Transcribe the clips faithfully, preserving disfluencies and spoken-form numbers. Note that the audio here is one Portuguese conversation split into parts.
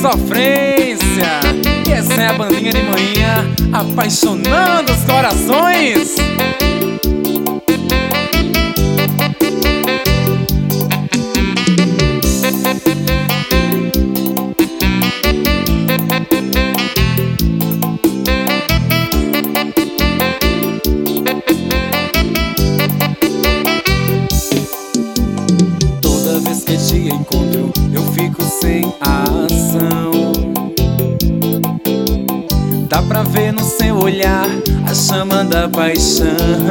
sofrência. E essa é a bandinha de manhã, apaixonando os corações. Toda vez que te encontro, eu fico sem ação. Dá pra ver no seu olhar a chama da paixão.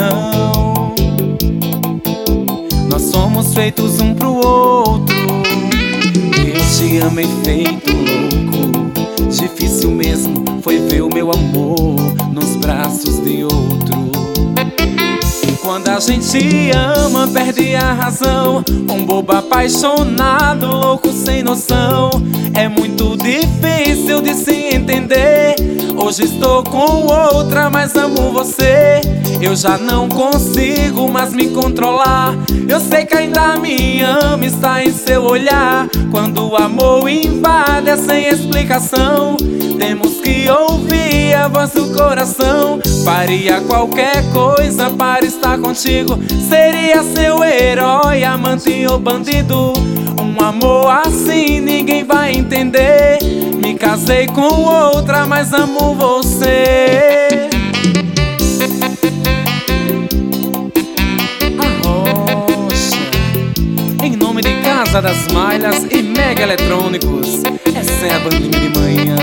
Nós somos feitos um pro outro. Eu te amei feito louco. Difícil mesmo foi ver o meu amor nos braços de outro. Quando a gente ama, perde a razão. Um bobo apaixonado, louco sem noção. É muito difícil de se entender. Hoje estou com outra, mas amo você. Eu já não consigo mais me controlar. Eu sei que ainda me ama, está em seu olhar. Quando o amor invade é sem explicação. Temos que ouvir a voz do coração. Faria qualquer coisa para estar contigo. Seria seu herói, amante ou bandido. Um amor assim ninguém vai entender. Me casei com outra, mas amo você. Arrocha, em nome de Casa das Malhas e Mega Eletrônicos. Essa é a bandinha de manhã.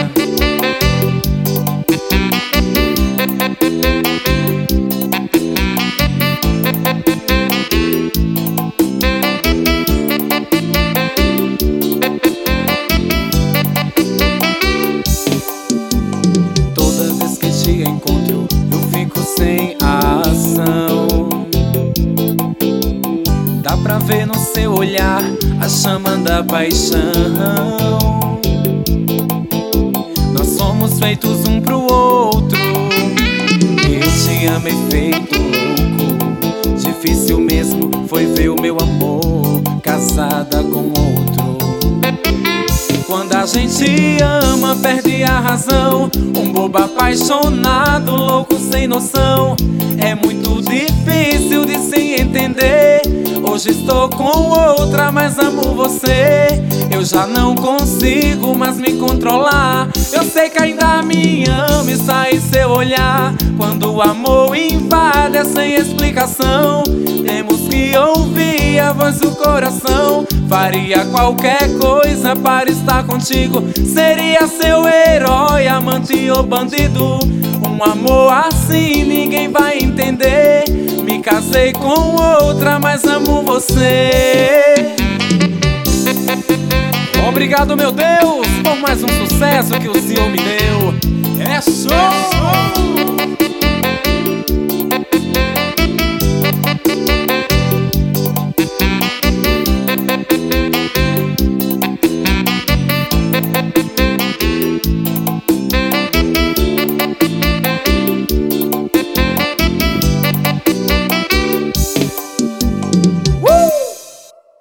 Encontro, eu fico sem ação. Dá pra ver no seu olhar a chama da paixão. Nós somos feitos um pro outro. Eu te amei feito louco. Difícil mesmo foi ver o meu amor casada com outro. Quando a gente ama, perde a razão. Um bobo apaixonado, louco sem noção. É muito difícil de se entender. Hoje estou com outra, mas amo você. Eu já não consigo mais me controlar. Eu sei que ainda me ama, está em seu olhar. Quando o amor invade é sem explicação. Temos que ouvir a voz do coração. Faria qualquer coisa para estar contigo. Seria seu herói, amante ou bandido. Um amor assim ninguém vai entender. Me casei com outra, mas amo você. Obrigado, meu Deus, por mais um sucesso que o Senhor me deu. É show!